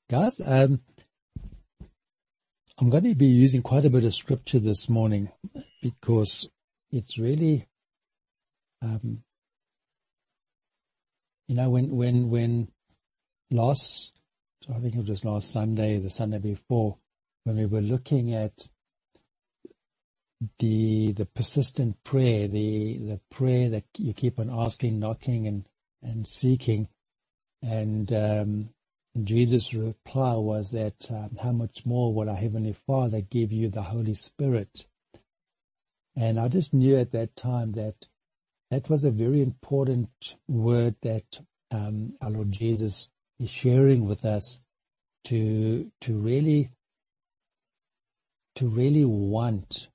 Guys, I'm going to be using quite a bit of scripture this morning because it's really, when I think it was last Sunday, the Sunday before, when we were looking at the persistent prayer, the prayer that you keep on asking, knocking, and seeking, and Jesus' reply was that how much more will our Heavenly Father give you the Holy Spirit? And I just knew at that time that was a very important word that our Lord Jesus is sharing with us to really want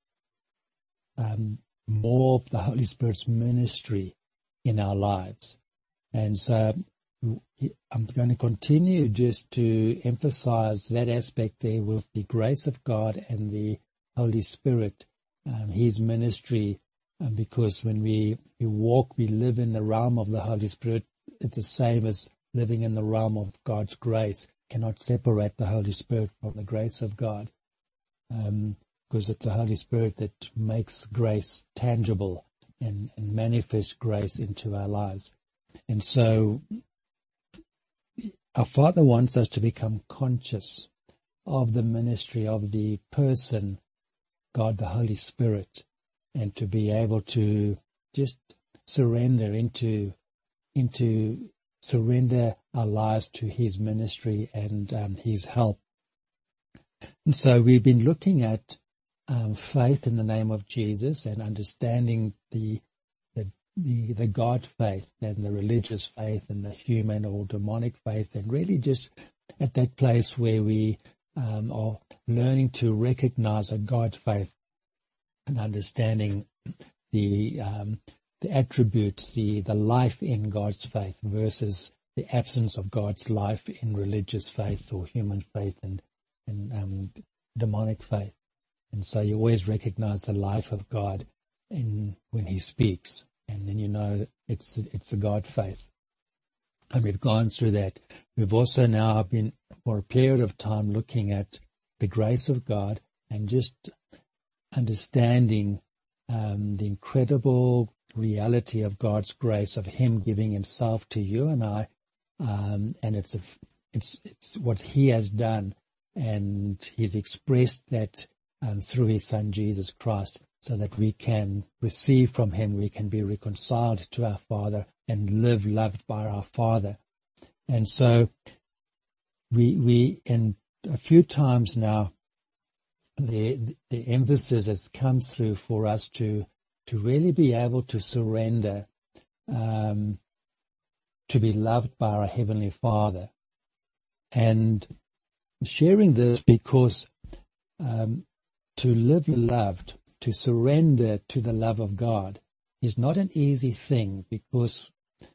more of the Holy Spirit's ministry in our lives. And so I'm going to continue just to emphasize that aspect there with the grace of God and the Holy Spirit, His ministry, because when we walk, we live in the realm of the Holy Spirit. It's the same as living in the realm of God's grace. Cannot separate the Holy Spirit from the grace of God, because it's the Holy Spirit that makes grace tangible and manifests grace into our lives. And so our Father wants us to become conscious of the ministry of the person, God the Holy Spirit, and to be able to just surrender surrender our lives to His ministry and His help. And so we've been looking at faith in the name of Jesus and understanding the God faith and the religious faith and the human or demonic faith, and really just at that place where we are learning to recognize a God faith and understanding the attributes, the life in God's faith versus the absence of God's life in religious faith or human faith and demonic faith. And so you always recognize the life of God when He speaks. And then you know it's a God faith. And we've gone through that. We've also now been, for a period of time, looking at the grace of God and just understanding the incredible reality of God's grace, of Him giving Himself to you and I. And it's what He has done. And He's expressed that through His Son, Jesus Christ, so that we can receive from Him, we can be reconciled to our Father and live loved by our Father. And so we in a few times now, the emphasis has come through for us to really be able to surrender, to be loved by our Heavenly Father. And sharing this because to live loved, to surrender to the love of God is not an easy thing, because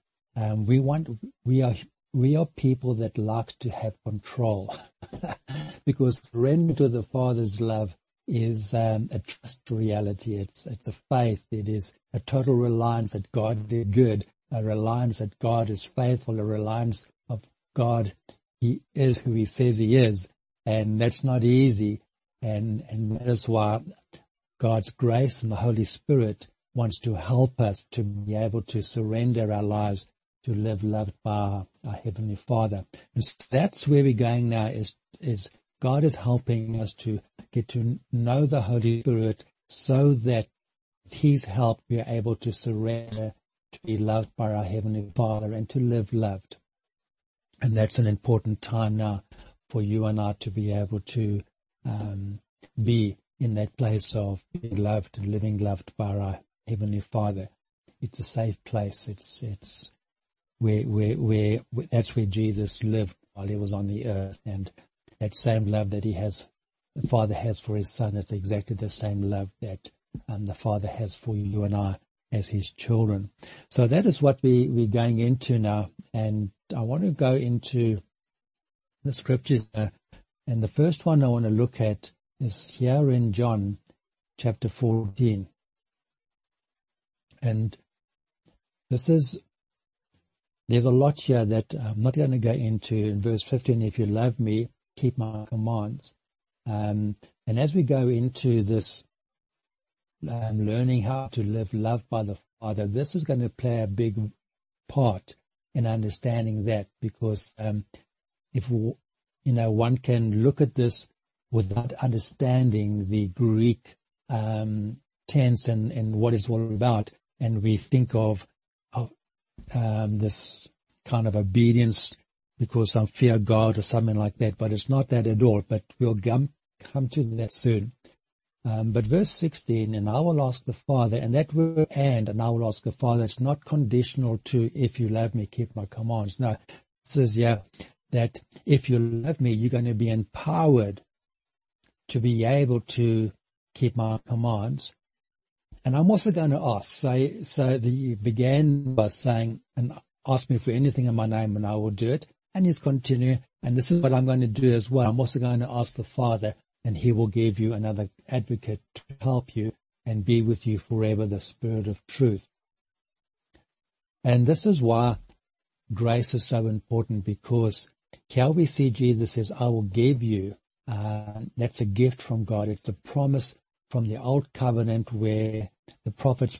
we are people that like to have control because surrender to the Father's love is a trust reality. It's a faith. It is a total reliance that God is good, a reliance that God is faithful, a reliance of God. He is who He says He is, and that's not easy. And that is why God's grace and the Holy Spirit wants to help us to be able to surrender our lives to live loved by our Heavenly Father. And so that's where we're going now, is God is helping us to get to know the Holy Spirit so that with His help we are able to surrender, to be loved by our Heavenly Father and to live loved. And that's an important time now for you and I to be able to be in that place of being loved and living loved by our Heavenly Father. It's a safe place. It's where that's where Jesus lived while He was on the earth, and that same love that the Father has for His Son, it's exactly the same love that the Father has for you and I as His children. So that is what we're going into now, and I want to go into the scriptures, and the first one I want to look at is here in John chapter 14. And this is there's a lot here that I'm not going to go into. In verse 15, if you love me, keep my commands. And as we go into this learning how to live loved by the Father, this is going to play a big part in understanding that, because if one can look at this without understanding the Greek tense and what it's all about, and we think of this kind of obedience because I fear God or something like that, but it's not that at all. But we'll come to that soon. But verse 16, and I will ask the Father, and that word and I will ask the Father, it's not conditional to if you love me, keep my commands. No, it says that if you love me, you're going to be empowered to be able to keep my commands. And I'm also going to ask, so he began by saying, and ask me for anything in my name and I will do it. And he's continuing, and this is what I'm going to do as well. I'm also going to ask the Father, and he will give you another advocate to help you and be with you forever, the Spirit of truth. And this is why grace is so important, because here we see Jesus says, I will give you. That's a gift from God. It's a promise from the Old Covenant, where the prophets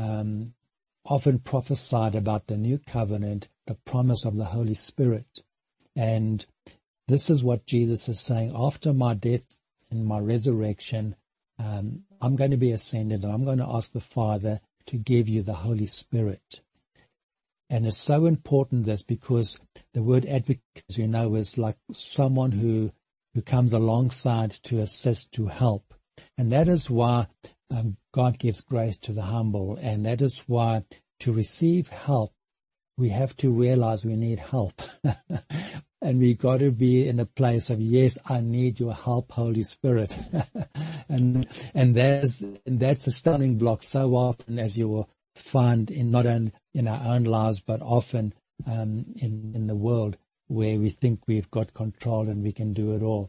often prophesied about the New Covenant, the promise of the Holy Spirit. And this is what Jesus is saying. After my death and my resurrection, I'm going to be ascended, and I'm going to ask the Father to give you the Holy Spirit. And it's so important, this, because the word advocate, as you know, is like someone who comes alongside to assist, to help. And that is why God gives grace to the humble. And that is why to receive help, we have to realize we need help. And we got to be in a place of, yes, I need your help, Holy Spirit. and that's a stumbling block so often, as you will find in not only in our own lives, but often in the world, where we think we've got control and we can do it all.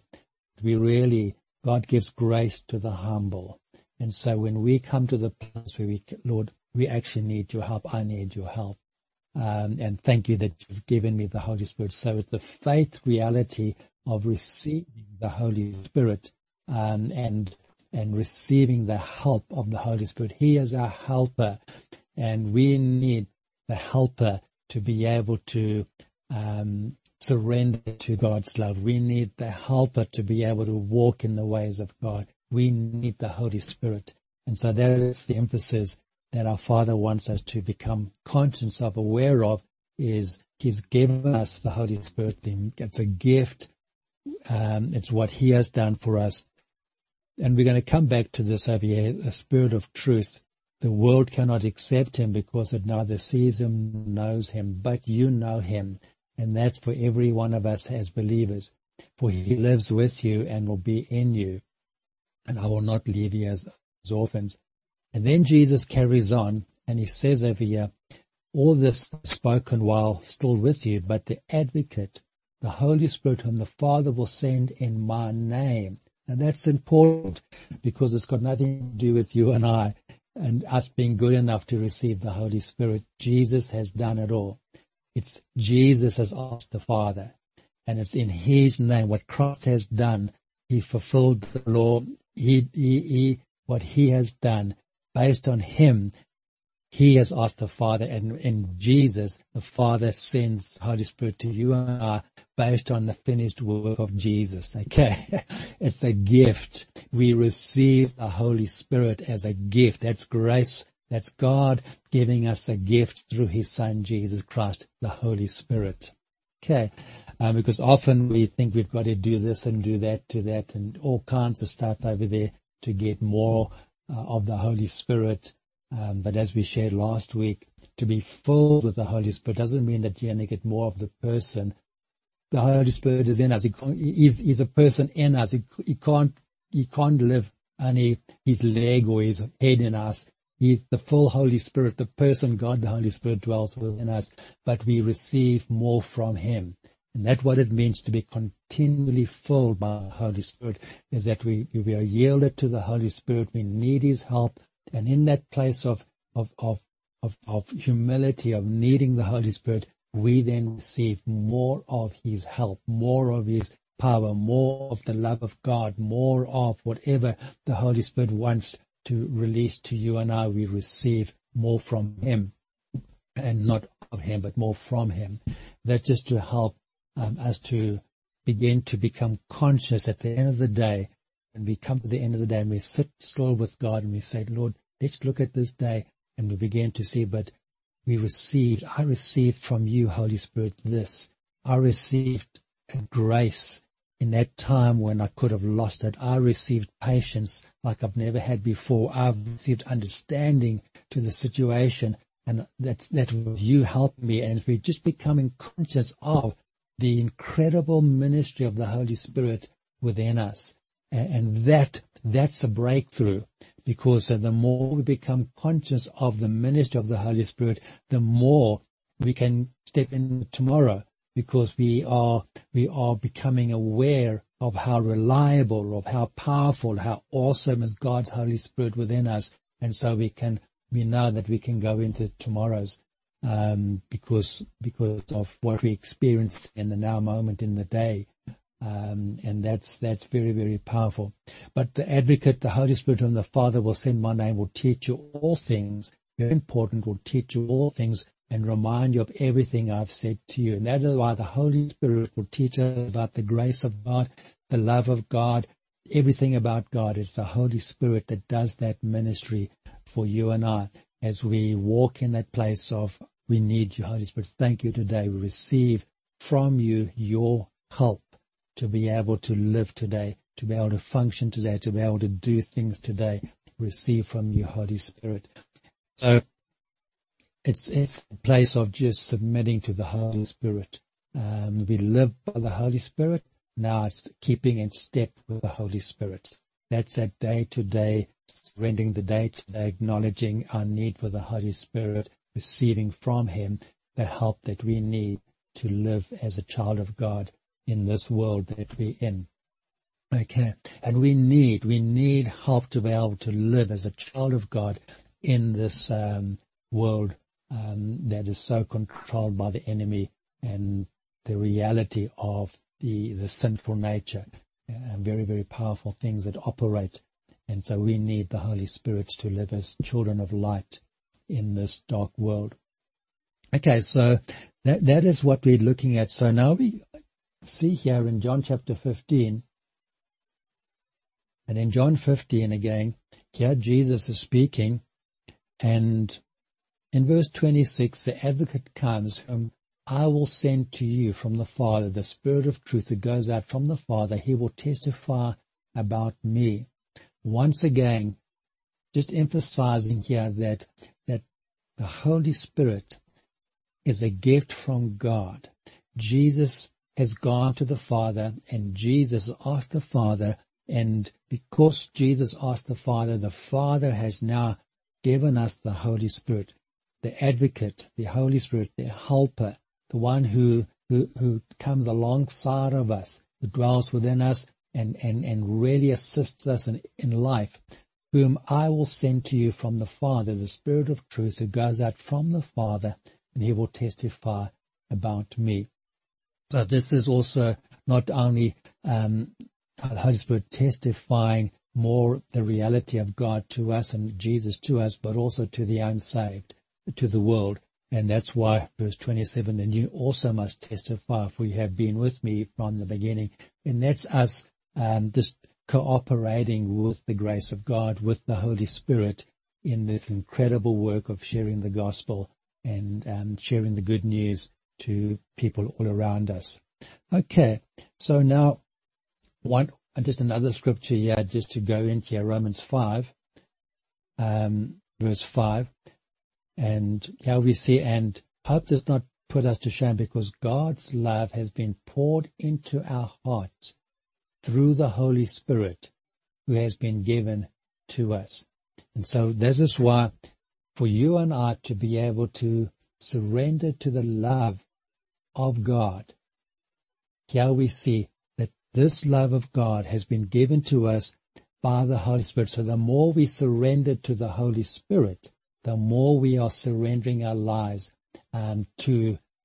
God gives grace to the humble. And so when we come to the place where Lord, we actually need your help, I need your help. And thank you that you've given me the Holy Spirit. So it's the faith reality of receiving the Holy Spirit, and receiving the help of the Holy Spirit. He is our helper, and we need the helper to be able to surrender to God's love. We need the helper to be able to walk in the ways of God. We need the Holy Spirit. And so that is the emphasis that our Father wants us to become conscious of, aware of, is He's given us the Holy Spirit. It's a gift. It's what He has done for us. And we're going to come back to this over here, the Spirit of truth. The world cannot accept Him because it neither sees Him, knows Him, but you know Him. And that's for every one of us as believers. For He lives with you and will be in you. And I will not leave you as orphans. And then Jesus carries on, and He says over here, all this is spoken while still with you, but the advocate, the Holy Spirit, whom the Father will send in my name. And that's important, because it's got nothing to do with you and I and us being good enough to receive the Holy Spirit. Jesus has done it all. It's Jesus has asked the Father, and it's in His name. What Christ has done, He fulfilled the law. What He has done, based on Him, He has asked the Father, and in Jesus, the Father sends the Holy Spirit to you and I based on the finished work of Jesus. Okay? It's a gift. We receive the Holy Spirit as a gift. That's grace. That's God giving us a gift through His Son, Jesus Christ, the Holy Spirit. Okay? Because often we think we've got to do this and do that, and all kinds of stuff over there to get more of the Holy Spirit. But as we shared last week, to be filled with the Holy Spirit doesn't mean that you're going to get more of the person. The Holy Spirit is in us. He's a person in us. He can't live only His leg or His head in us. He's the full Holy Spirit, the person God, the Holy Spirit dwells within us, but we receive more from Him. And that's what it means to be continually filled by the Holy Spirit, is that we are yielded to the Holy Spirit. We need His help. And in that place of humility, of needing the Holy Spirit, we then receive more of his help, more of his power, more of the love of God, more of whatever the Holy Spirit wants to release to you and I. We receive more from him, and not of him, but more from him. That's just to help us to begin to become conscious at the end of the day. And we come to the end of the day and we sit still with God and we say, Lord, let's look at this day. And we begin to see, but I received from you, Holy Spirit, this. I received a grace in that time when I could have lost it. I received patience like I've never had before. I've received understanding to the situation, and that was you helping me. And we're just becoming conscious of the incredible ministry of the Holy Spirit within us. And that's a breakthrough, because the more we become conscious of the ministry of the Holy Spirit, the more we can step in tomorrow, because we are becoming aware of how reliable, of how powerful, how awesome is God's Holy Spirit within us. And so we know that we can go into tomorrow's because of what we experience in the now moment in the day. And that's very, very powerful. But the Advocate, the Holy Spirit whom the Father will send my name, will teach you all things. Very important, will teach you all things and remind you of everything I've said to you. And that is why the Holy Spirit will teach us about the grace of God, the love of God, everything about God. It's the Holy Spirit that does that ministry for you and I as we walk in that place of, we need you, Holy Spirit. Thank you today. We receive from you your help to be able to live today, to be able to function today, to be able to do things today. Receive from you, Holy Spirit. So it's a place of just submitting to the Holy Spirit. We live by the Holy Spirit. Now it's keeping in step with the Holy Spirit. That's that day-to-day, surrendering the day-to-day, acknowledging our need for the Holy Spirit, receiving from him the help that we need to live as a child of God in this world that we're in. Okay. And we need help to be able to live as a child of God in this world that is so controlled by the enemy and the reality of the sinful nature, very, very powerful things that operate. And so we need the Holy Spirit to live as children of light in this dark world. Okay, so that is what we're looking at. So now we see here in John chapter 15, and in John 15 again, here Jesus is speaking, and in verse 26, the Advocate comes, whom I will send to you from the Father, the Spirit of truth who goes out from the Father. He will testify about me. Once again, just emphasizing here that the Holy Spirit is a gift from God. Jesus has gone to the Father, and Jesus asked the Father, and because Jesus asked the Father has now given us the Holy Spirit, the Advocate, the Holy Spirit, the Helper, the one who comes alongside of us, who dwells within us and really assists us in life, whom I will send to you from the Father, the Spirit of truth who goes out from the Father, and he will testify about me. So this is also not only the Holy Spirit testifying more the reality of God to us and Jesus to us, but also to the unsaved, to the world. And that's why verse 27, and you also must testify, for you have been with me from the beginning. And that's us just cooperating with the grace of God, with the Holy Spirit in this incredible work of sharing the gospel and sharing the good news to people all around us. Okay, so now just another scripture here, just to go into here, Romans 5, verse 5. And here we see, and hope does not put us to shame, because God's love has been poured into our hearts through the Holy Spirit who has been given to us. And so this is why for you and I to be able to surrender to the love of God, here we see that this love of God has been given to us by the Holy Spirit. So the more we surrender to the Holy Spirit, the more we are surrendering our lives to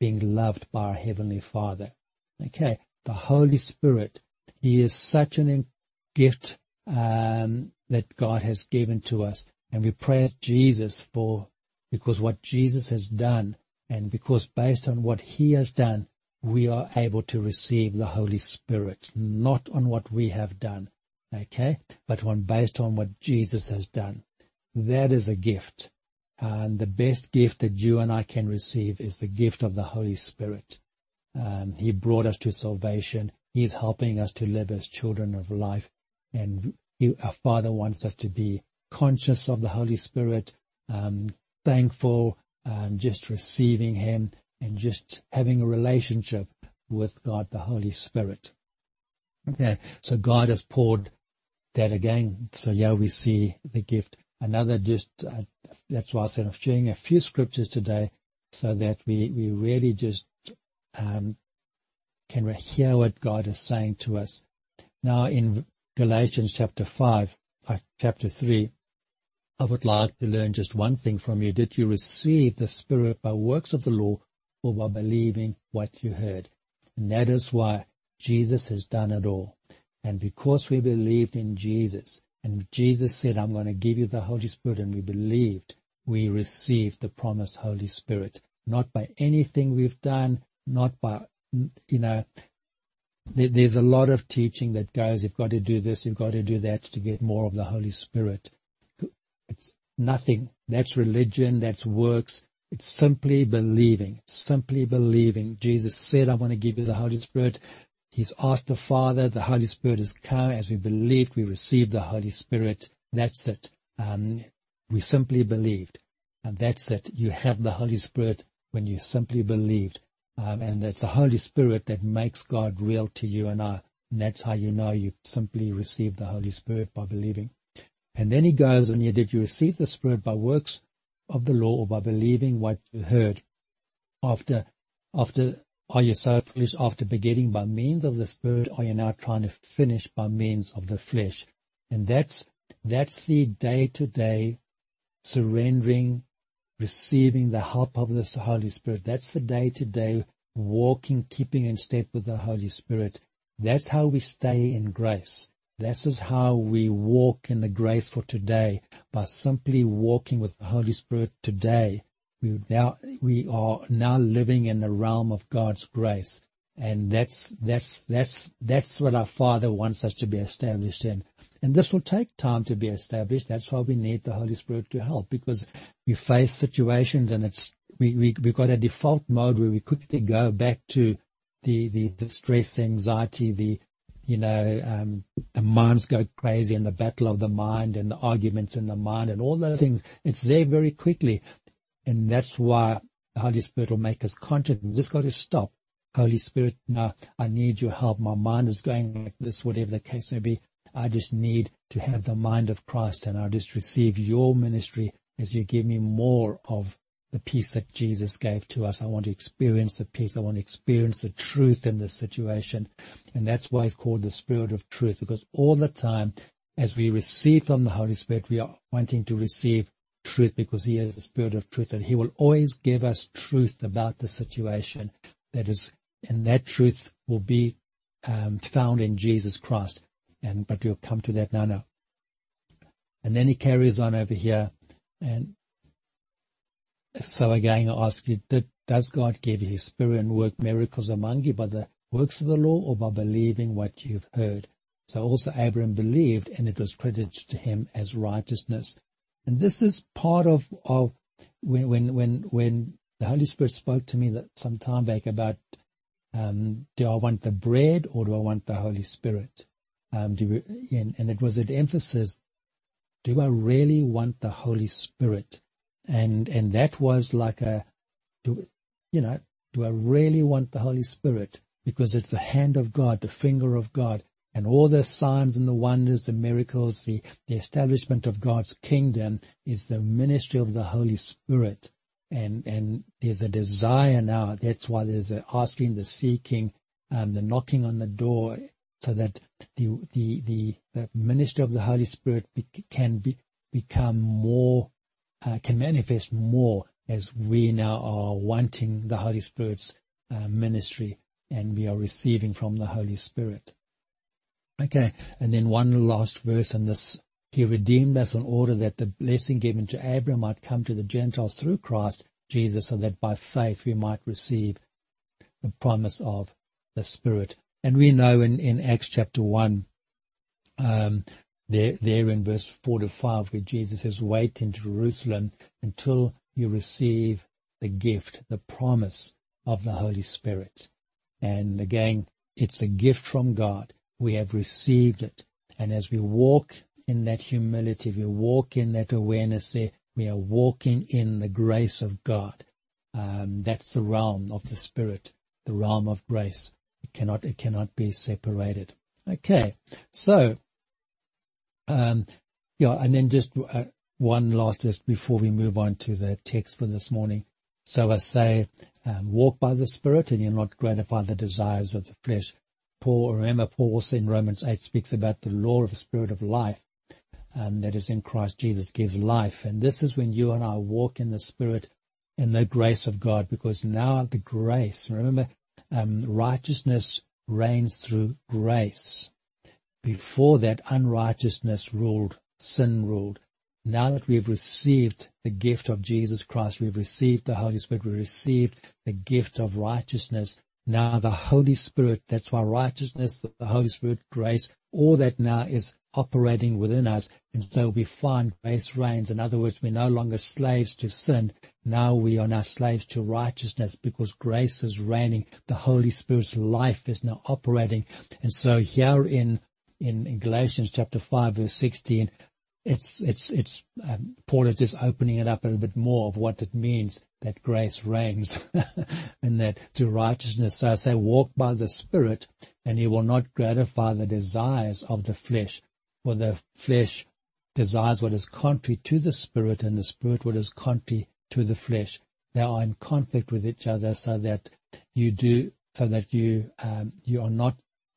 being loved by our Heavenly Father. Okay, the Holy Spirit, He is such an gift that God has given to us. And we praise Jesus because what Jesus has done, and because based on what He has done, we are able to receive the Holy Spirit, not on what we have done, okay, but based on what Jesus has done. That is a gift. And the best gift that you and I can receive is the gift of the Holy Spirit. He brought us to salvation. He's helping us to live as children of life. And our Father wants us to be conscious of the Holy Spirit, thankful, just receiving Him, and just having a relationship with God, the Holy Spirit. Okay, so God has poured that again. So yeah, we see the gift. Another that's why I said I'm sharing a few scriptures today, so that we really just can hear what God is saying to us. Now in Galatians chapter 3, I would like to learn just one thing from you. Did you receive the Spirit by works of the law or by believing what you heard? And that is why Jesus has done it all. And because we believed in Jesus, and Jesus said, I'm going to give you the Holy Spirit, and we believed, we received the promised Holy Spirit. Not by anything we've done, not by, there's a lot of teaching that goes, you've got to do this, you've got to do that to get more of the Holy Spirit. It's nothing. That's religion, that's works. It's simply believing, Jesus said, I want to give you the Holy Spirit. He's asked the Father, the Holy Spirit has come. As we believed, we received the Holy Spirit. That's it. We simply believed. And that's it. You have the Holy Spirit when you simply believed. And it's the Holy Spirit that makes God real to you and I. And that's how you know you simply received the Holy Spirit, by believing. And then he goes, and did you receive the Spirit by works of the law or by believing what you heard? After are you so foolish? After begetting by means of the Spirit, are you now trying to finish by means of the flesh? And that's the day-to-day surrendering, receiving the help of the Holy Spirit. That's the day-to-day walking, keeping in step with the Holy Spirit. That's how we stay in grace. This is how we walk in the grace for today, by simply walking with the Holy Spirit today. We are now living in the realm of God's grace, and that's what our Father wants us to be established in. And this will take time to be established. That's why we need the Holy Spirit to help, because we face situations, and we've got a default mode where we quickly go back to the stress, anxiety, the minds go crazy, and the battle of the mind, and the arguments in the mind, and all those things. It's there very quickly. And that's why the Holy Spirit will make us conscious. We just got to stop. Holy Spirit, no, I need your help. My mind is going like this, whatever the case may be. I just need to have the mind of Christ, and I'll just receive your ministry as you give me more of the peace that Jesus gave to us. I want to experience the peace. I want to experience the truth in this situation. And that's why it's called the Spirit of Truth, because all the time as we receive from the Holy Spirit, we are wanting to receive truth, because He is the Spirit of truth, and He will always give us truth about the situation. And that truth will be found in Jesus Christ. But we'll come to that now. And then he carries on over here, and so again I ask you, does God give you His Spirit and work miracles among you by the works of the law or by believing what you've heard? So also Abraham believed, and it was credited to him as righteousness. And this is part of when the Holy Spirit spoke to me some time back about, do I want the bread or do I want the Holy Spirit? And it was an emphasis, do I really want the Holy Spirit? And that was like do I really want the Holy Spirit? Because it's the hand of God, the finger of God. And all the signs and the wonders, the miracles, the establishment of God's kingdom is the ministry of the Holy Spirit. And there's a desire now. That's why there's a asking, the seeking, the knocking on the door, so that the ministry of the Holy Spirit can become more, can manifest more as we now are wanting the Holy Spirit's ministry, and we are receiving from the Holy Spirit. Okay, and then one last verse on this. He redeemed us in order that the blessing given to Abraham might come to the Gentiles through Christ Jesus, so that by faith we might receive the promise of the Spirit. And we know in Acts chapter 1, there in verse 4 to 5, where Jesus says, wait in Jerusalem until you receive the gift, the promise of the Holy Spirit. And again, it's a gift from God. We have received it. And as we walk in that humility, we walk in that awareness there, we are walking in the grace of God. That's the realm of the Spirit, the realm of grace. It cannot be separated. Okay, so, and then just one last verse before we move on to the text for this morning. So I say, walk by the Spirit, and you'll not gratify the desires of the flesh. Paul also in Romans 8 speaks about the law of the Spirit of life, that is in Christ Jesus, gives life. And this is when you and I walk in the Spirit and the grace of God, because now the grace, remember, righteousness reigns through grace. Before that, unrighteousness ruled, sin ruled. Now that we've received the gift of Jesus Christ, we've received the Holy Spirit, we've received the gift of righteousness. Now the Holy Spirit, that's why righteousness, the Holy Spirit, grace, all that now is operating within us. And so we find grace reigns. In other words, we're no longer slaves to sin. Now we are now slaves to righteousness, because grace is reigning. The Holy Spirit's life is now operating. And so here in Galatians chapter 5 verse 16, Paul is just opening it up a little bit more of what it means that grace reigns and that through righteousness. So I say, walk by the Spirit, and you will not gratify the desires of the flesh. For the flesh desires what is contrary to the Spirit, and the Spirit what is contrary to the flesh. They are in conflict with each other, so that you are not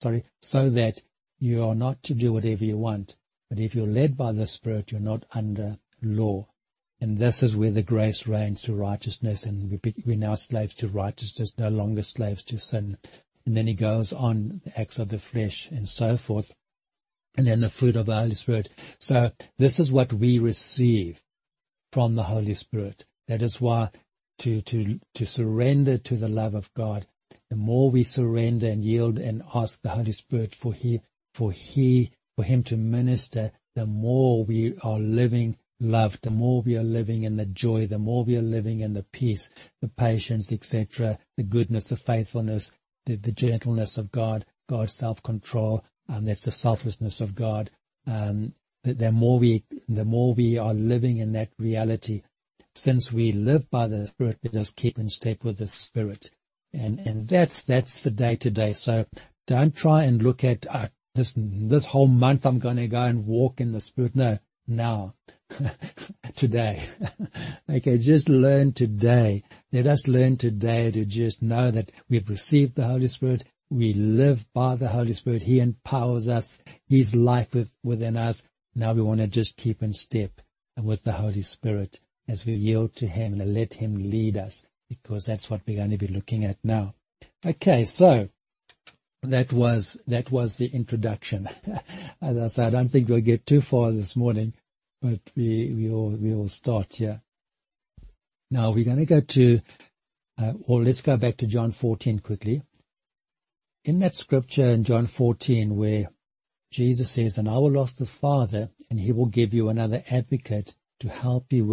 to do whatever you want. But if you're led by the Spirit, you're not under law. And this is where the grace reigns through righteousness, and we're now slaves to righteousness, no longer slaves to sin. And then he goes on, the acts of the flesh and so forth, and then the fruit of the Holy Spirit. So this is what we receive from the Holy Spirit. That is why to surrender to the love of God, the more we surrender and yield and ask the Holy Spirit for Him to minister, the more we are living loved, the more we are living in the joy, the more we are living in the peace, the patience, etc., the goodness, the faithfulness, the gentleness of God, God's self-control, that's the selflessness of God. The more we are living in that reality, since we live by the Spirit, let us keep in step with the Spirit. And that's the day to day. So don't try and look at this whole month I'm going to go and walk in the Spirit. No, now, today. Okay, just learn today. Let us learn today to just know that we've received the Holy Spirit. We live by the Holy Spirit. He empowers us. His life within us. Now we want to just keep in step with the Holy Spirit as we yield to Him and let Him lead us, because that's what we're going to be looking at now. Okay, so that was the introduction. As I said, I don't think we'll get too far this morning, but we will start here. Now we're going to go to, let's go back to John 14 quickly. In that scripture in John 14 where Jesus says, and I will ask the Father, and He will give you another advocate to help you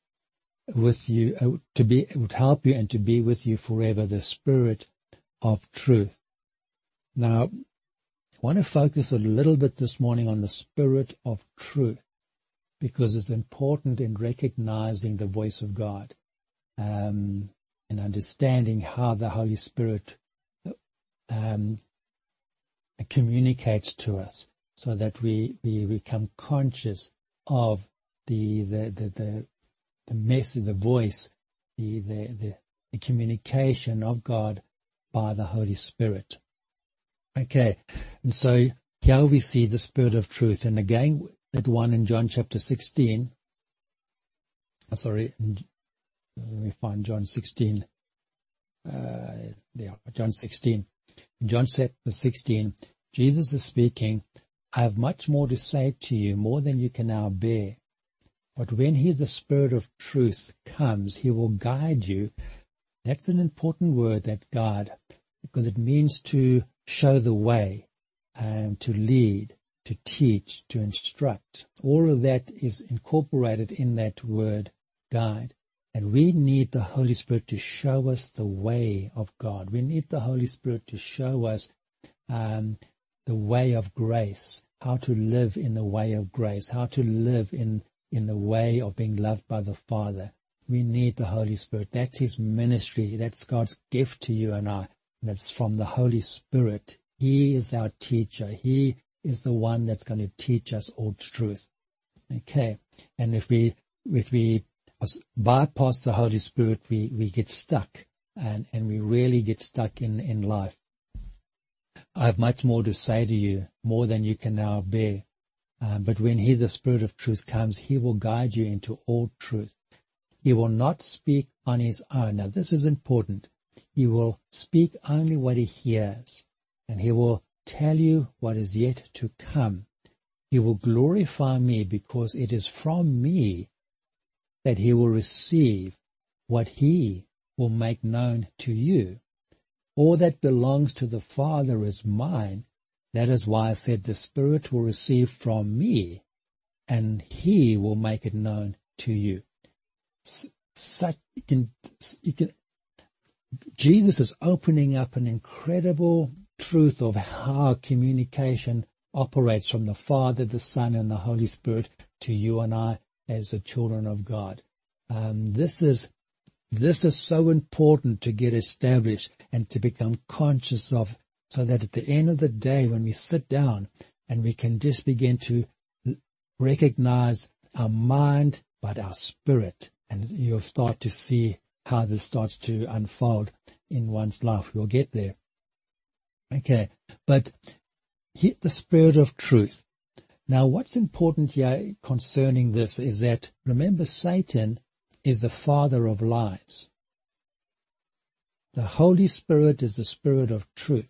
help you and to be with you forever, the Spirit of truth. Now, I want to focus a little bit this morning on the Spirit of truth, because it's important in recognizing the voice of God, and understanding how the Holy Spirit communicates to us, so that we become conscious of the message, the voice, the communication of God by the Holy Spirit. Okay, and so here we see the Spirit of truth, and again that one in John chapter 16. we find John 16. John 16. In John chapter 16, Jesus is speaking, I have much more to say to you, more than you can now bear. But when he, the Spirit of truth, comes, he will guide you. That's an important word, that guide, because it means to show the way, to lead, to teach, to instruct. All of that is incorporated in that word, guide. And we need the Holy Spirit to show us the way of God. We need the Holy Spirit to show us the way of grace, how to live in the way of grace, how to live in the way of being loved by the Father. We need the Holy Spirit. That's His ministry. That's God's gift to you and I. That's from the Holy Spirit. He is our teacher. He is the one that's going to teach us all truth. Okay. And if we bypass the Holy Spirit, we get stuck, and we really get stuck in life. I have much more to say to you, more than you can now bear. But when He, the Spirit of truth, comes, He will guide you into all truth. He will not speak on His own. Now, this is important. He will speak only what He hears, and He will tell you what is yet to come. He will glorify me, because it is from me that He will receive what He will make known to you. All that belongs to the Father is mine. That is why I said the Spirit will receive from me, and He will make it known to you. Jesus is opening up an incredible truth of how communication operates from the Father, the Son, and the Holy Spirit to you and I as the children of God. This is so important to get established and to become conscious of, so that at the end of the day, when we sit down and we can just begin to recognize our mind, but our spirit, and you'll start to see how this starts to unfold in one's life. We'll get there. Okay, but the Spirit of truth. Now, what's important here concerning this is that, remember, Satan is the father of lies. The Holy Spirit is the Spirit of truth.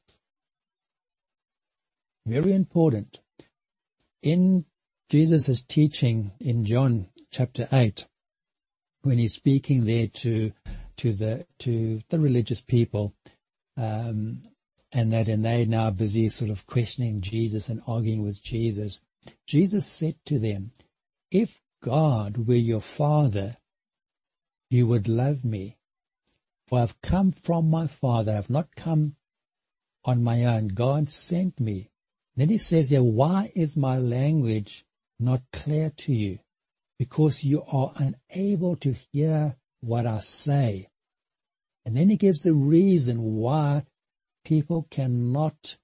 Very important. In Jesus' teaching in John chapter 8, when He's speaking there to the religious people, and they're now busy sort of questioning Jesus and arguing with Jesus, Jesus said to them, if God were your Father, you would love me. For I've come from my Father. I've not come on my own. God sent me. Then He says here, why is my language not clear to you? Because you are unable to hear what I say. And then He gives the reason why people cannot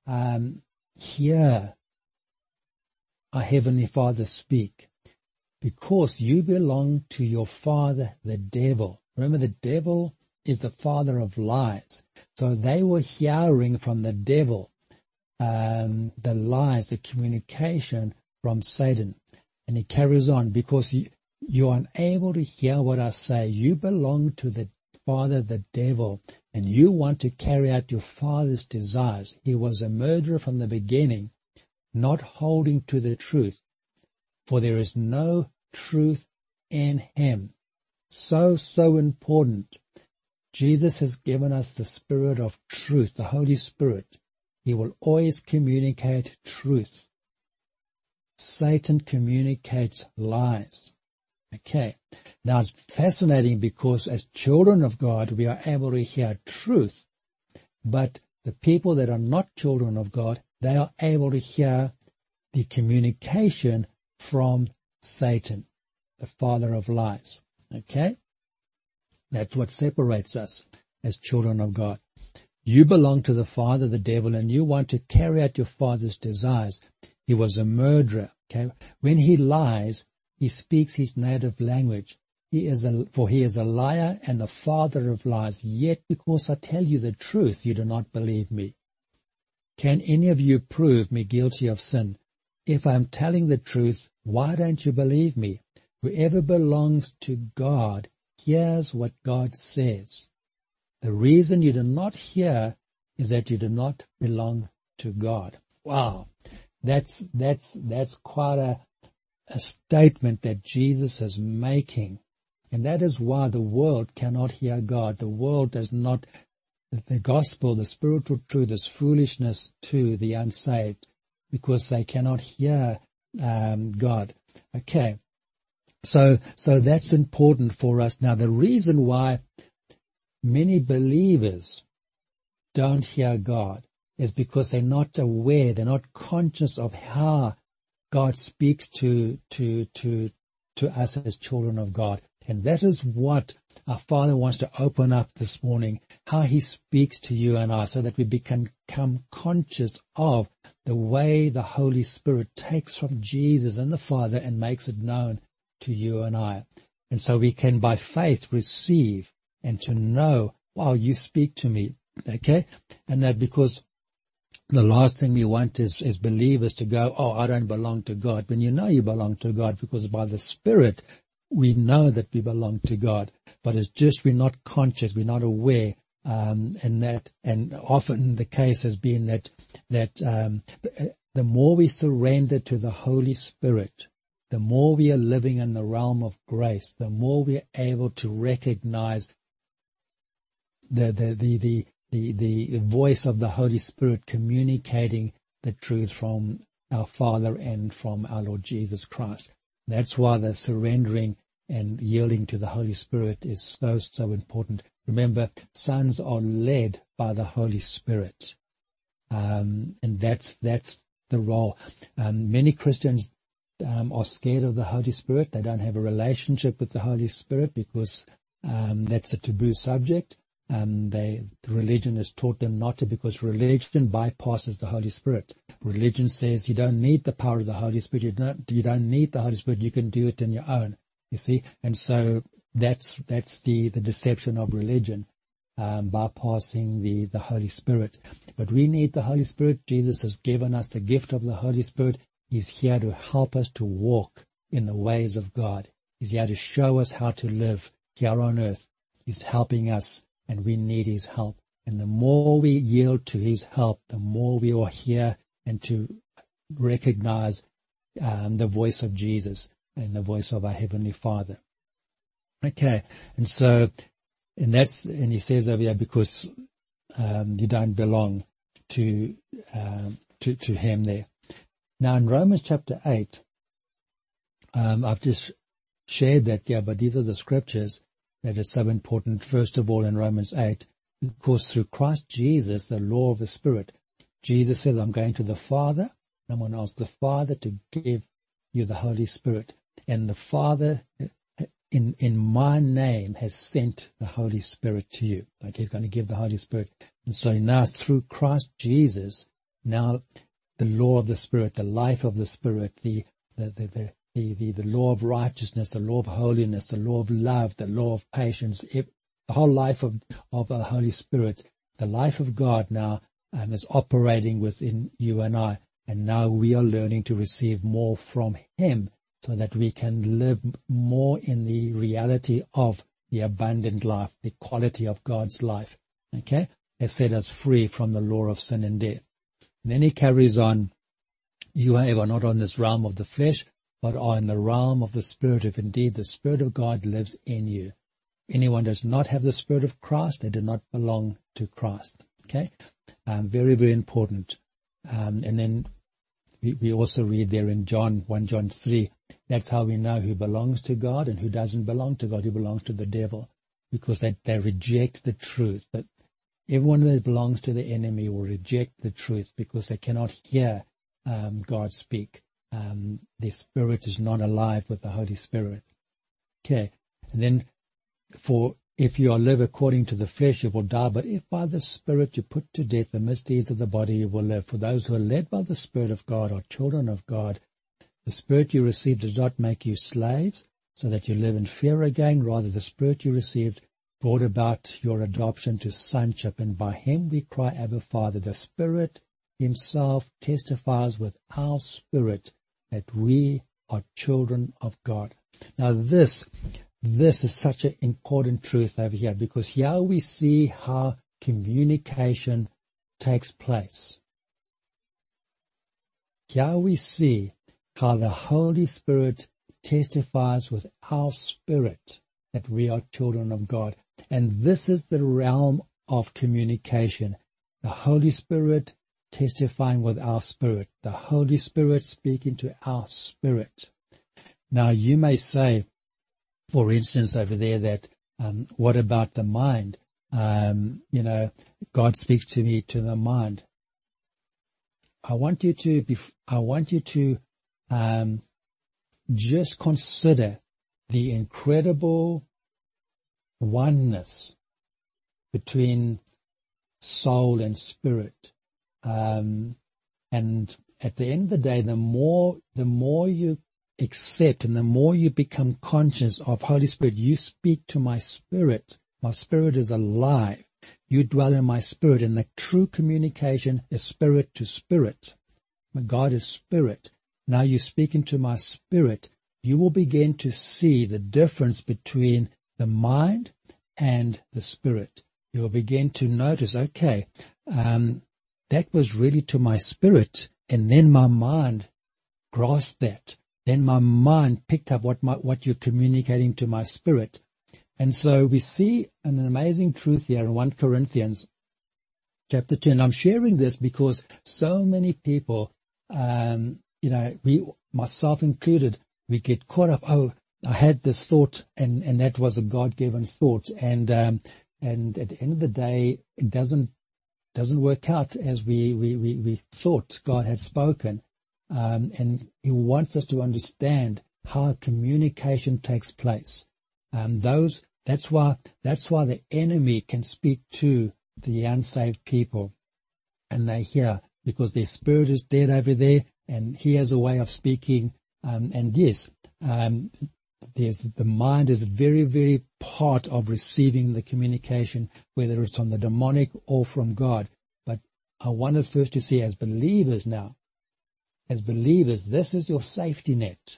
hear our Heavenly Father speak. Because you belong to your father, the devil. Remember, the devil is the father of lies. So they were hearing from the devil the lies, the communication from Satan. And he carries on, because you're unable to hear what I say. You belong to the father, the devil, and you want to carry out your father's desires. He was a murderer from the beginning, not holding to the truth, for there is no truth in him. So important. Jesus has given us the Spirit of truth, the Holy Spirit. He will always communicate truth. Satan communicates lies. Okay. Now it's fascinating, because as children of God, we are able to hear truth. But the people that are not children of God, they are able to hear the communication from Satan, the father of lies. Okay? That's what separates us as children of God. You belong to the father, the devil, and you want to carry out your father's desires. He was a murderer. Okay? When he lies, he speaks his native language. For he is a liar and the father of lies. Yet because I tell you the truth, you do not believe me. Can any of you prove me guilty of sin? If I am telling the truth, why don't you believe me? Whoever belongs to God hears what God says. The reason you do not hear is that you do not belong to God. Wow. That's quite a statement that Jesus is making. And that is why the world cannot hear God. The world does not, the gospel, the spiritual truth is foolishness to the unsaved because they cannot hear God. Okay. So that's important for us. Now, the reason why many believers don't hear God is because they're not aware, they're not conscious of how God speaks to us as children of God. And that is what our Father wants to open up this morning, how He speaks to you and I, so that we become conscious of the way the Holy Spirit takes from Jesus and the Father and makes it known to you and I. And so we can by faith receive and to know, wow, you speak to me. Okay? And that because the last thing we want is believers to go, oh, I don't belong to God. When you know you belong to God, because by the Spirit we know that we belong to God. But it's just we're not conscious, we're not aware, and often the case has been that the more we surrender to the Holy Spirit, the more we are living in the realm of grace, the more we are able to recognize the voice of the Holy Spirit communicating the truth from our Father and from our Lord Jesus Christ. That's why the surrendering and yielding to the Holy Spirit is so important. Remember, sons are led by the Holy Spirit. And that's the role. Many Christians are scared of the Holy Spirit. They don't have a relationship with the Holy Spirit because that's a taboo subject. Religion has taught them not to, because religion bypasses the Holy Spirit. Religion says you don't need the power of the Holy Spirit. You don't need the Holy Spirit. You can do it on your own. You see, and so that's the deception of religion, bypassing the Holy Spirit. But we need the Holy Spirit. Jesus has given us the gift of the Holy Spirit. He's here to help us to walk in the ways of God. He's here to show us how to live here on earth. He's helping us, and we need His help. And the more we yield to His help, the more we are here and to recognize the voice of Jesus and the voice of our Heavenly Father. Okay, and He says over here, because you don't belong to Him there. Now in Romans chapter 8, I've just shared that, but these are the scriptures that is so important. First of all, in Romans 8, because through Christ Jesus, the law of the Spirit, Jesus said, I'm going to the Father, and I'm going to ask the Father to give you the Holy Spirit. And the Father, in my name, has sent the Holy Spirit to you. Like He's going to give the Holy Spirit. And so now through Christ Jesus, now the law of the Spirit, the life of the Spirit, the law of righteousness, the law of holiness, the law of love, the law of patience, the whole life of the Holy Spirit, the life of God now is operating within you and I. And now we are learning to receive more from Him so that we can live more in the reality of the abundant life, the quality of God's life. Okay? Has set us free from the law of sin and death. And then He carries on, you are not on this realm of the flesh, but are in the realm of the Spirit, if indeed the Spirit of God lives in you. Anyone does not have the Spirit of Christ, they do not belong to Christ. Okay? Very, very important. And then we also read there in 1 John 3, that's how we know who belongs to God and who doesn't belong to God, who belongs to the devil, because they reject the truth. But everyone that belongs to the enemy will reject the truth because they cannot hear God speak. Their spirit is not alive with the Holy Spirit. Okay, and then if you live according to the flesh, you will die. But if by the Spirit you put to death the misdeeds of the body, you will live. For those who are led by the Spirit of God are children of God. The Spirit you received does not make you slaves, so that you live in fear again. Rather, the Spirit you received brought about your adoption to sonship, and by Him we cry, Abba, Father. The Spirit Himself testifies with our spirit that we are children of God. Now this this is such an important truth over here, because here we see how communication takes place. Here we see how the Holy Spirit testifies with our spirit that we are children of God. And this is the realm of communication. The Holy Spirit testifying with our spirit. The Holy Spirit speaking to our spirit. Now you may say, for instance, over there that, what about the mind? God speaks to me to the mind. I want you to just consider the incredible oneness between soul and spirit. And at the end of the day, the more you accept and the more you become conscious of Holy Spirit, you speak to my spirit. My spirit is alive. You dwell in my spirit, and the true communication is spirit to spirit. God is spirit. Now you're speaking to my spirit. You will begin to see the difference between the mind and the spirit. You will begin to notice, okay, that was really to my spirit, and then my mind grasped that. Then my mind picked up what you're communicating to my spirit. And so we see an amazing truth here in 1 Corinthians chapter 2. And I'm sharing this because so many people, we, myself included, we get caught up. Oh, I had this thought, and that was a God-given thought. And at the end of the day, it doesn't work out as we thought God had spoken. And He wants us to understand how communication takes place. That's why the enemy can speak to the unsaved people, and they hear, because their spirit is dead over there, and he has a way of speaking. And yes, the mind is very, very part of receiving the communication, whether it's from the demonic or from God. But I want us first to see, as believers, this is your safety net.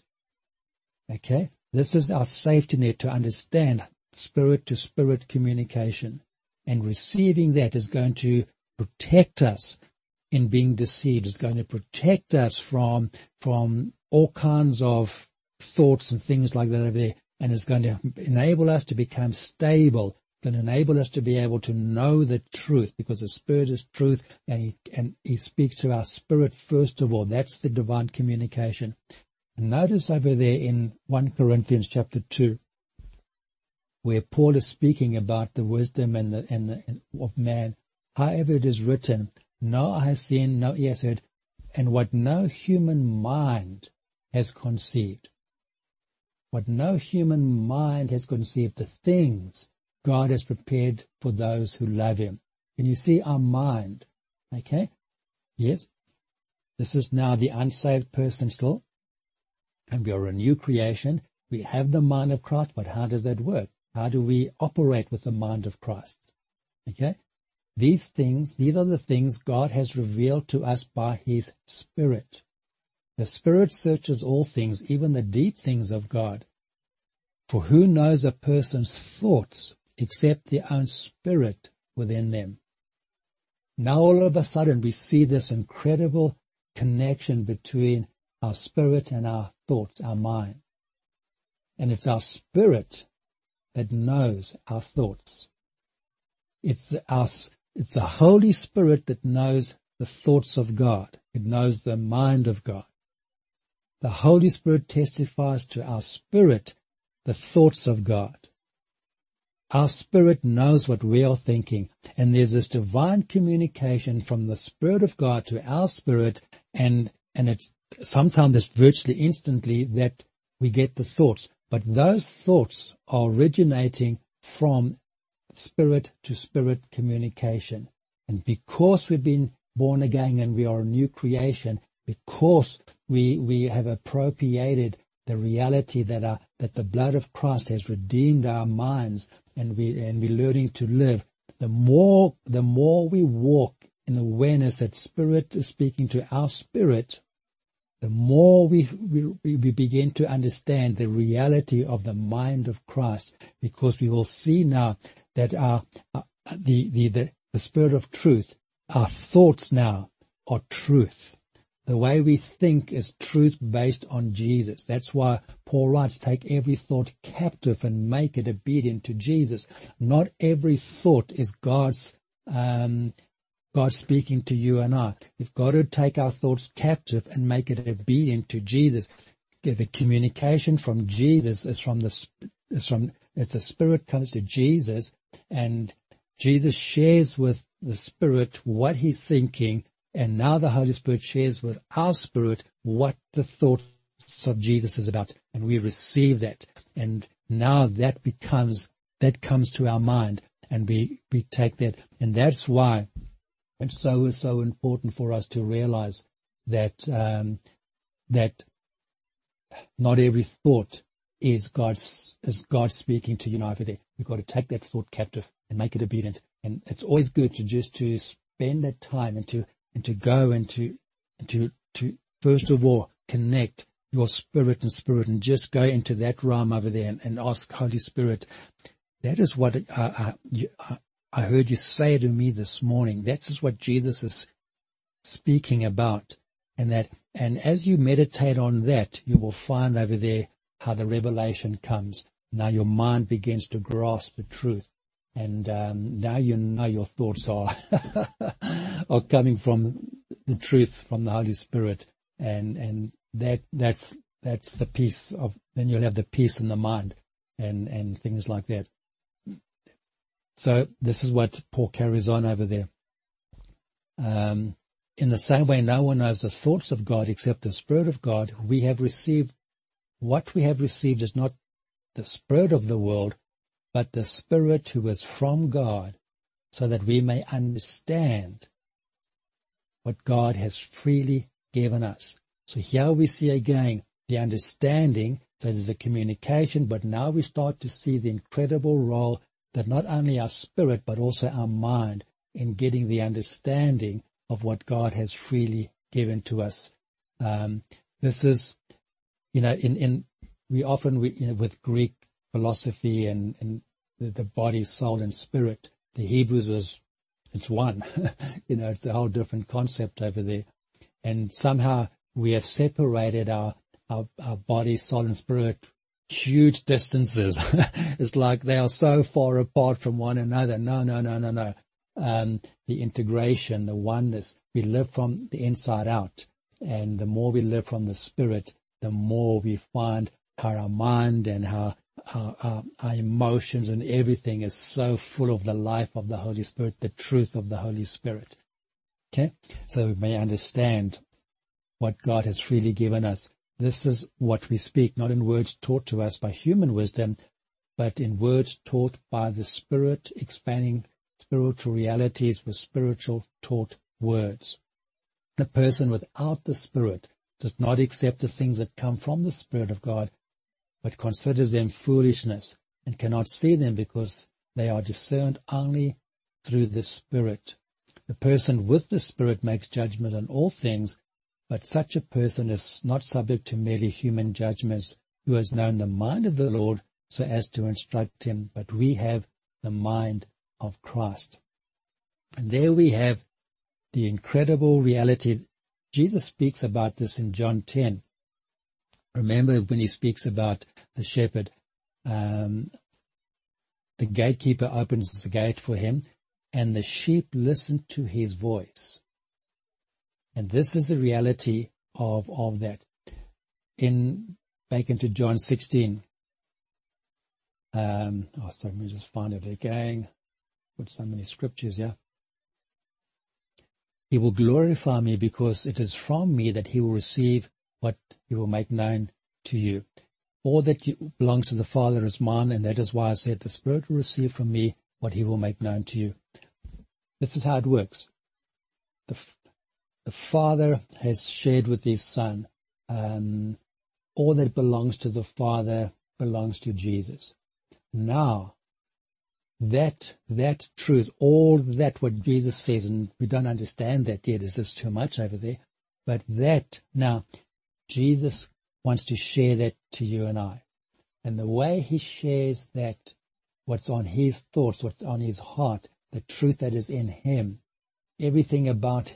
Okay? This is our safety net to understand spirit-to-spirit communication. And receiving that is going to protect us in being deceived. It's going to protect us from all kinds of thoughts and things like that over there. And it's going to enable us to become stable. It's going to enable us to be able to know the truth, because the Spirit is truth, and He speaks to our spirit first of all. That's the divine communication. And notice over there in 1 Corinthians chapter 2, where Paul is speaking about the wisdom of man. However, it is written, no eye has seen, no ear has heard, and what no human mind has conceived. What no human mind has conceived, the things God has prepared for those who love Him. Can you see our mind? Okay? Yes. This is now the unsaved person still. And we are a new creation. We have the mind of Christ, but how does that work? How do we operate with the mind of Christ? Okay? These are the things God has revealed to us by His Spirit. The Spirit searches all things, even the deep things of God. For who knows a person's thoughts except their own spirit within them? Now all of a sudden we see this incredible connection between our spirit and our thoughts, our mind. And it's our spirit that knows our thoughts. It's the Holy Spirit that knows the thoughts of God. It knows the mind of God. The Holy Spirit testifies to our spirit the thoughts of God. Our spirit knows what we are thinking, and there's this divine communication from the Spirit of God to our spirit, and it's sometimes it's virtually instantly that we get the thoughts. But those thoughts are originating from spirit-to-spirit communication. And because we've been born again and we are a new creation, because we have appropriated the reality that the blood of Christ has redeemed our minds, and we're learning to live, the more we walk in awareness that Spirit is speaking to our spirit, the more we begin to understand the reality of the mind of Christ, because we will see now that the Spirit of truth, our thoughts now are truth. The way we think is truth based on Jesus. That's why Paul writes, take every thought captive and make it obedient to Jesus. Not every thought is God speaking to you and I. We've got to take our thoughts captive and make it obedient to Jesus. The communication from Jesus is the Spirit comes to Jesus, and Jesus shares with the Spirit what he's thinking, and now the Holy Spirit shares with our spirit what the thoughts of Jesus is about, and we receive that. And now that comes to our mind, and we take that. And that's why it's so important for us to realize that that not every thought is God speaking to you now over there. We've got to take that thought captive and make it obedient. And it's always good to spend that time and to go and to first of all connect your spirit and just go into that realm over there and ask Holy Spirit. That is what I heard you say to me this morning. That is what Jesus is speaking about. And as you meditate on that, you will find over there how the revelation comes. Now your mind begins to grasp the truth. And now you know your thoughts are coming from the truth, from the Holy Spirit, and that's the peace of. Then you'll have the peace in the mind, and things like that. So this is what Paul carries on over there. In the same way, no one knows the thoughts of God except the Spirit of God. What we have received is not the spirit of the world, but the Spirit who is from God, so that we may understand what God has freely given us. So here we see again the understanding, so there's a communication, but now we start to see the incredible role that not only our spirit, but also our mind in getting the understanding of what God has freely given to us. This is, we often, with Greek philosophy and the body, soul, and spirit. The Hebrews it's one. It's a whole different concept over there. And somehow we have separated our body, soul, and spirit huge distances. It's like they are so far apart from one another. No. The integration, the oneness, we live from the inside out. And the more we live from the Spirit, the more we find how our mind and how our emotions and everything is so full of the life of the Holy Spirit, the truth of the Holy Spirit. Okay? So we may understand what God has freely given us. This is what we speak, not in words taught to us by human wisdom, but in words taught by the Spirit, expanding spiritual realities with spiritual taught words. The person without the Spirit does not accept the things that come from the Spirit of God, but considers them foolishness and cannot see them because they are discerned only through the Spirit. The person with the Spirit makes judgment on all things, but such a person is not subject to merely human judgments, who has known the mind of the Lord so as to instruct him, but we have the mind of Christ. And there we have the incredible reality. Jesus speaks about this in John 10. Remember when he speaks about the shepherd, the gatekeeper opens the gate for him, and the sheep listen to his voice. And this is the reality of that. Back into John 16. Let me just find it again. Put so many scriptures here. He will glorify me because it is from me that he will receive what he will make known to you. All that belongs to the Father is mine, and that is why I said the Spirit will receive from me what he will make known to you. This is how it works. The Father has shared with his Son. All that belongs to the Father belongs to Jesus. Now, that truth, all that what Jesus says, and we don't understand that yet, is this too much over there? But that, now, Jesus wants to share that to you and I. And the way he shares that, what's on his thoughts, what's on his heart, the truth that is in him, everything about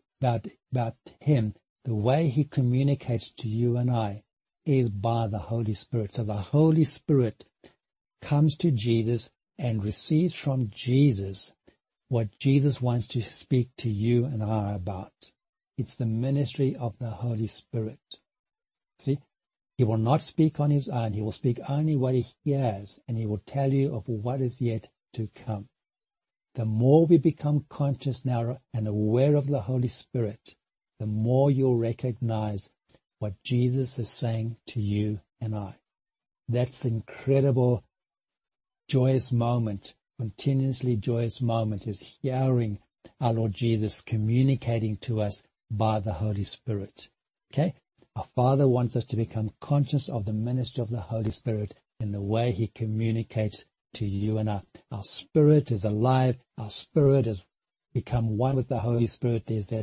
him, the way he communicates to you and I is by the Holy Spirit. So the Holy Spirit comes to Jesus and receives from Jesus what Jesus wants to speak to you and I about. It's the ministry of the Holy Spirit. See, he will not speak on his own. He will speak only what he hears, and he will tell you of what is yet to come. The more we become conscious now and aware of the Holy Spirit, the more you'll recognize what Jesus is saying to you and I. That's the incredible, joyous moment, continuously joyous moment, is hearing our Lord Jesus communicating to us by the Holy Spirit. Okay? Our Father wants us to become conscious of the ministry of the Holy Spirit in the way he communicates to you and I. Our spirit is alive. Our spirit has become one with the Holy Spirit. There's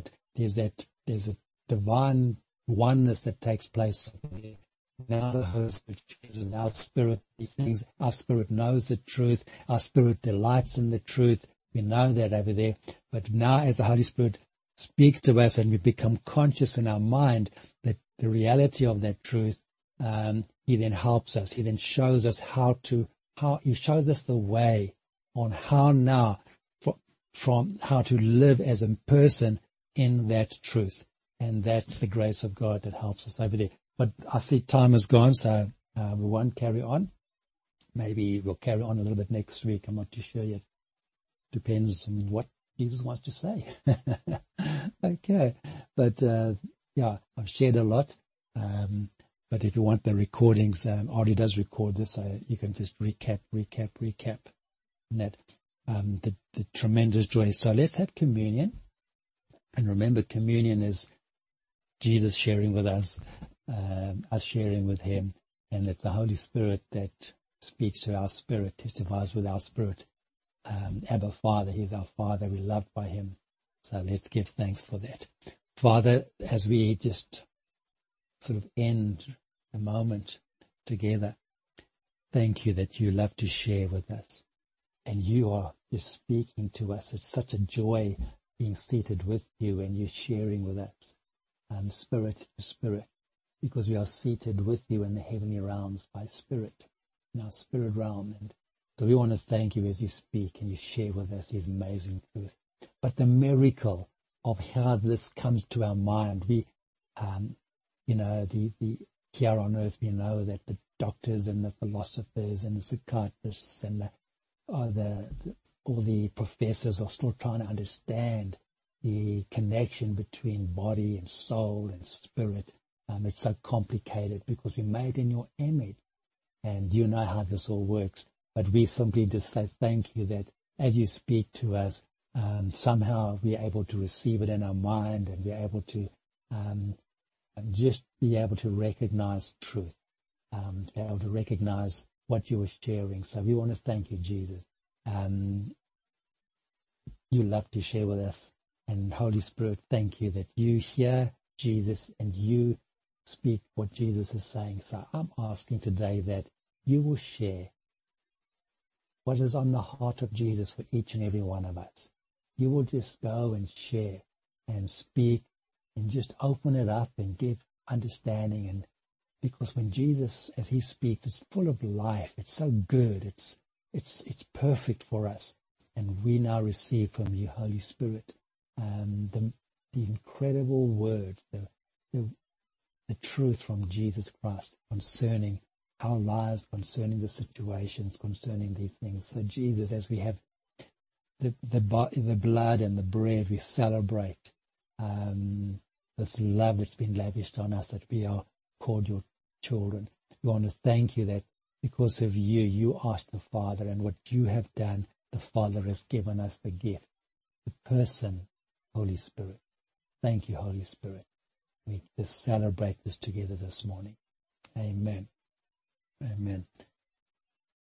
a divine oneness that takes place. Now the Holy Spirit chooses our spirit these things. Our spirit knows the truth. Our spirit delights in the truth. We know that over there. But now as the Holy Spirit speaks to us and we become conscious in our mind that the reality of that truth, he then helps us. He then shows us he shows us the way on how now from how to live as a person in that truth. And that's the grace of God that helps us over there. But I think time has gone, so we won't carry on. Maybe we'll carry on a little bit next week. I'm not too sure yet. Depends on what Jesus wants to say. Okay. But, I've shared a lot. But if you want the recordings, Audrey does record this, so you can just recap. And that, the tremendous joy. So let's have communion. And remember, communion is Jesus sharing with us sharing with him. And it's the Holy Spirit that speaks to our spirit, testifies with our spirit. Abba, Father, he's our Father. We're loved by him. So let's give thanks for that. Father, as we just sort of end the moment together, thank you that you love to share with us. And you are just speaking to us. It's such a joy being seated with you and you sharing with us, spirit to spirit, because we are seated with you in the heavenly realms by spirit, in our spirit realm. And so we want to thank you as you speak and you share with us these amazing truths. But the miracle of how this comes to our mind, we, here on earth, we know that the doctors and the philosophers and the psychiatrists and all the professors are still trying to understand the connection between body and soul and spirit. It's so complicated because we're made in your image, and you know how this all works. But we simply just say thank you that as you speak to us, somehow we're able to receive it in our mind, and we're able to just be able to recognize truth, be able to recognize what you were sharing. So we want to thank you, Jesus. You love to share with us. And Holy Spirit, thank you that you hear Jesus and you speak what Jesus is saying. So I'm asking today that you will share what is on the heart of Jesus for each and every one of us. You will just go and share and speak and just open it up and give understanding. And because when Jesus, as he speaks, it's full of life. It's so good. It's perfect for us. And we now receive from you, Holy Spirit, the incredible words, the truth from Jesus Christ concerning our lives, concerning the situations, concerning these things. So Jesus, as we have the blood and the bread, we celebrate this love that's been lavished on us, that we are called your children. We want to thank you that because of you, you asked the Father, and what you have done, the Father has given us the gift, the person, Holy Spirit. Thank you, Holy Spirit. We just celebrate this together this morning. Amen. Amen.